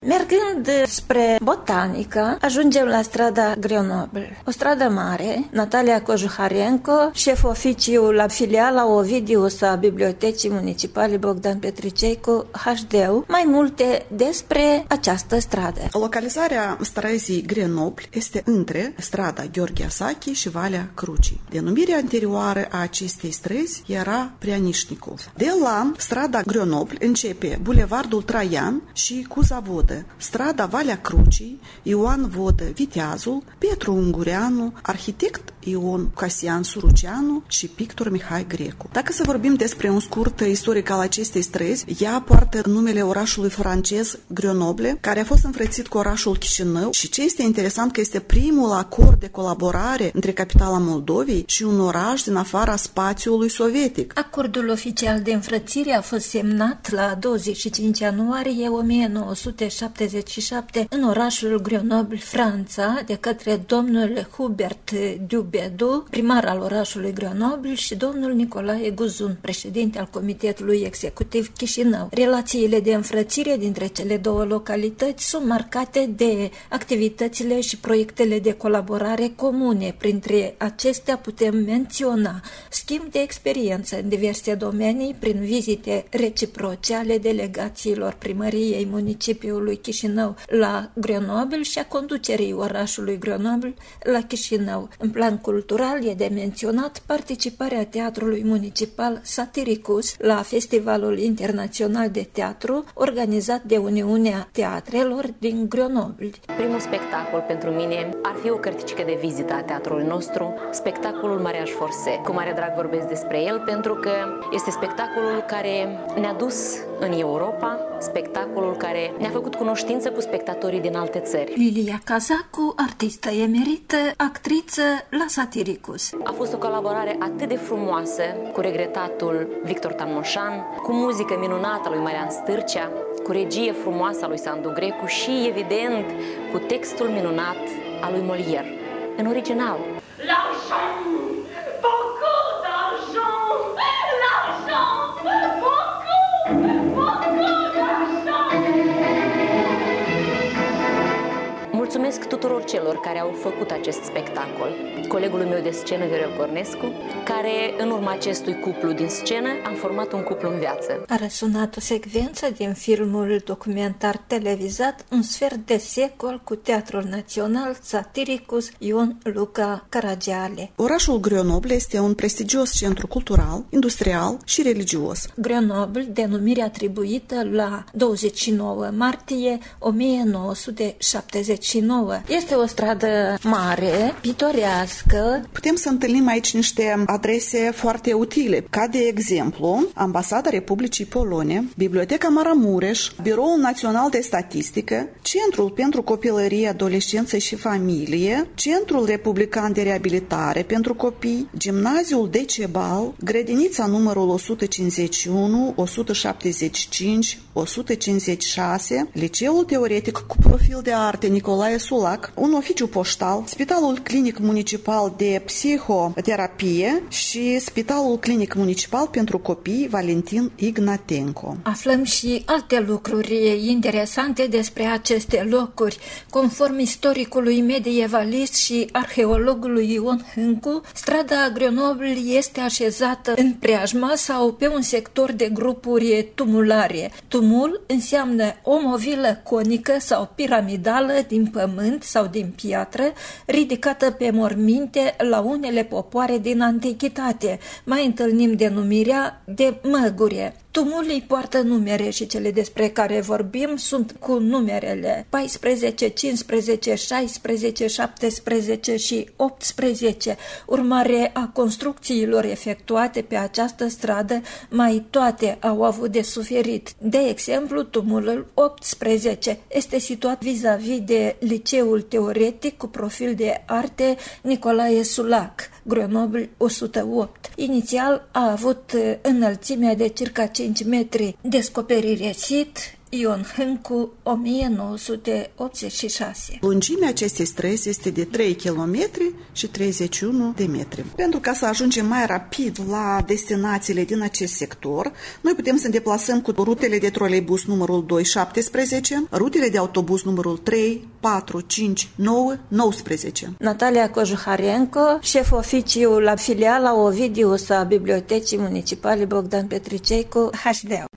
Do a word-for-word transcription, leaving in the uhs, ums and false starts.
Mergând spre Botanica, ajungem la strada Grenoble. O stradă mare. Natalia Cojuharenko, șef oficiu la filiala Ovidius a Bibliotecii Municipale Bogdan Petricei cu H D U. Mai multe despre această stradă. Localizarea străzii Grenoble este între strada Gheorghe Asachi și Valea Crucii. Denumirea anterioară a acestei străzi era Prianișnicov. De la strada Grenoble începe Bulevardul Traian și Cuza Vodă, strada Valea Crucii, Ioan Vodă Viteazul, Petru Ungureanu, arhitect Ion Casian Suruceanu și pictor Mihai Grecu. Dacă să vorbim despre un scurt istoric al acestei străzi, ea poartă numele orașului francez Grenoble, care a fost înfrățit cu orașul Chișinău și ce este interesant că este primul acord de colaborare între capitala Moldovei și un oraș din afara spațiului sovietic. Acordul oficial de înfrățire a fost semnat la douăzeci și cinci ianuarie o mie nouă sute șaptezeci și șapte în orașul Grenoble, Franța, de către domnul Hubert Dubedu, primar al orașului Grenoble, și domnul Nicolae Guzun, președinte al Comitetului Executiv Chișinău. Relațiile de înfrățire dintre cele două localități sunt marcate de activitățile și proiectele de colaborare comune. Printre acestea putem menționa schimb de experiență în diverse domenii prin vizite reciproce ale delegațiilor primăriei municipiului Chișinău la Grenoble și a conducerii orașului Grenoble la Chișinău. În plan cultural e de menționat participarea Teatrului Municipal Satiricus la Festivalul Internațional de Teatru organizat de Uniunea Teatrelor din Grenoble. Primul spectacol pentru mine ar fi o cărticică de vizită a teatrului nostru, spectacolul Mariage Forcé. Cu mare drag vorbesc despre el pentru că este spectacolul care ne-a dus în Europa, spectacolul care ne-a făcut cunoștință cu spectatorii din alte țări. Lilia Cazacu, artistă emerită, actriță la Satiricus. A fost o colaborare atât de frumoasă cu regretatul Victor Tanmoșan, cu muzică minunată a lui Marian Stârcea, cu regie frumoasă a lui Sandu Grecu și, evident, cu textul minunat al lui Molière, în original. L'argent, beaucoup d'argent, l'argent, beaucoup, beaucoup d'argent. Mulțumesc tuturor celor care au făcut acest spectacol. Colegului meu de scenă, Viorel Cornescu, care în urma acestui cuplu din scenă am format un cuplu în viață. A răsunat o secvență din filmul documentar televizat Un sfert de secol cu Teatrul Național Satiricus Ion Luca Caragiale. Orașul Grenoble este un prestigios centru cultural, industrial și religios. Grenoble, denumire atribuită la douăzeci și nouă martie o mie nouă sute șaptezeci și nouă. Este o stradă mare, pitorească. Putem să întâlnim aici niște adrese foarte utile, ca de exemplu Ambasada Republicii Polonia, Biblioteca Maramureș, Biroul Național de Statistică, Centrul pentru Copilărie, Adolescență și Familie, Centrul Republican de Reabilitare pentru Copii, Gimnaziul Decebal, Grădinița numărul o sută cincizeci și unu, o sută șaptezeci și cinci, o sută cincizeci și șase, Liceul Teoretic cu Profil de Arte Nicolae Sulac, un oficiu poștal, Spitalul Clinic Municipal de Psihoterapie și Spitalul Clinic Municipal pentru Copii Valentin Ignatenco. Aflăm și alte lucruri interesante despre aceste locuri. Conform istoricului medievalist și arheologului Ion Hâncu, strada Grenoble este așezată în preajma sau pe un sector de grupuri tumulare. Tumul înseamnă o movilă conică sau piramidală din pământ sau din piatră, ridicată pe morminte la unele popoare din antichitate. Mai întâlnim denumirea de măgure. Tumulii poartă numere și cele despre care vorbim sunt cu numerele paisprezece, cincisprezece, șaisprezece, șaptesprezece și optsprezece. Urmare a construcțiilor efectuate pe această stradă, mai toate au avut de suferit. De exemplu, tumulul optsprezece este situat vis-a-vis de Liceul Teoretic cu Profil de Arte Nicolae Sulac, Grenoble o sută opt. Inițial a avut înălțimea de circa cinci metri. Descoperire sit Ion Hâncu, o mie nouă sute optzeci și șase. Lungimea acestei străzi este de trei kilometri și treizeci și unu de metri. Pentru ca să ajungem mai rapid la destinațiile din acest sector, noi putem să ne deplasăm cu rutele de troleibus numărul doi, șaptesprezece, rutele de autobuz numărul trei, patru, cinci, nouă, nouăsprezece. Natalia Cojuharenko, șef oficiu la filiala Ovidius a Bibliotecii Municipale Bogdan Petricei cu H D.